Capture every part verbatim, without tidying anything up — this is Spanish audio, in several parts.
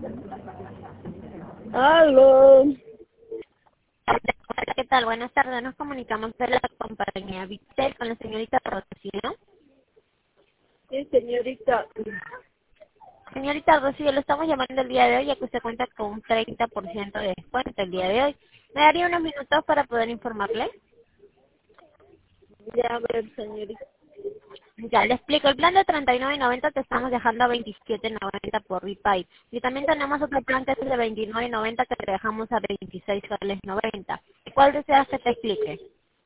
Aló. Hola, ¿qué tal? Buenas tardes. Nos comunicamos de la compañía Victel con la señorita Rocío. Sí, señorita. Señorita Rocío, lo estamos llamando el día de hoy ya que usted cuenta con un treinta por ciento de descuento el día de hoy. ¿Me daría unos minutos para poder informarle? Ya, a ver, señorita. Ya, le explico. El plan de treinta y nueve noventa te estamos dejando a veintisiete noventa por Repay. Y también tenemos otro plan que es de veintinueve noventa que te dejamos a veintiséis noventa. ¿Cuál deseas que te explique?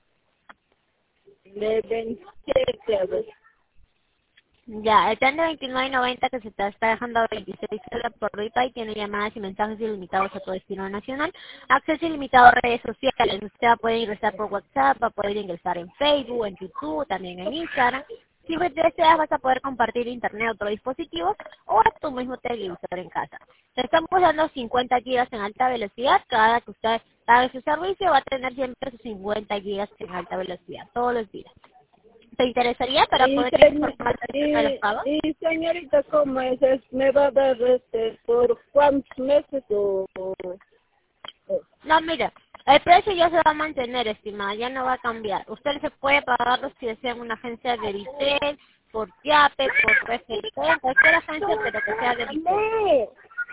De veintisiete, a ver. Ya, el plan de veintinueve noventa que se te está dejando a veintiséis soles por Repay tiene llamadas y mensajes ilimitados a todo destino nacional, acceso ilimitado a redes sociales. Usted va a poder ingresar por WhatsApp, va a poder ingresar en Facebook, en YouTube, también en Instagram. Si deseas vas a poder compartir internet a otros dispositivos o a tu mismo televisor en casa. Te estamos dando cincuenta gigas en alta velocidad. Cada que usted pague su servicio va a tener siempre sus cincuenta gigas en alta velocidad, todos los días. ¿Te interesaría para Y, poder señ- informar acerca de los y, pagos? y señorita, ¿cómo es? Es- ¿Me va a dar este por cuántos meses o...? o- o- No, mira, el precio ya se va a mantener, estimada, ya no va a cambiar. Usted se puede pagarlo si desea en una agencia de Vitel, por Yape, por F T, en cualquier agencia, pero que sea de Vitel. ¡Amé!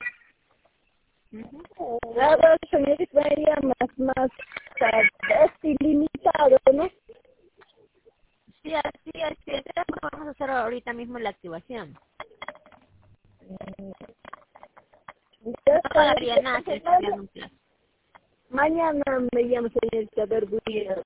Ujú. Nada, señorita, sería más, más, ah, es ilimitado, ¿no? Sí, así, así, es. Vamos a hacer ahorita mismo la activación. Ya No está, pagaría nada si está entonces, enviando un plazo. mañana me llama señorita, a ver, voy a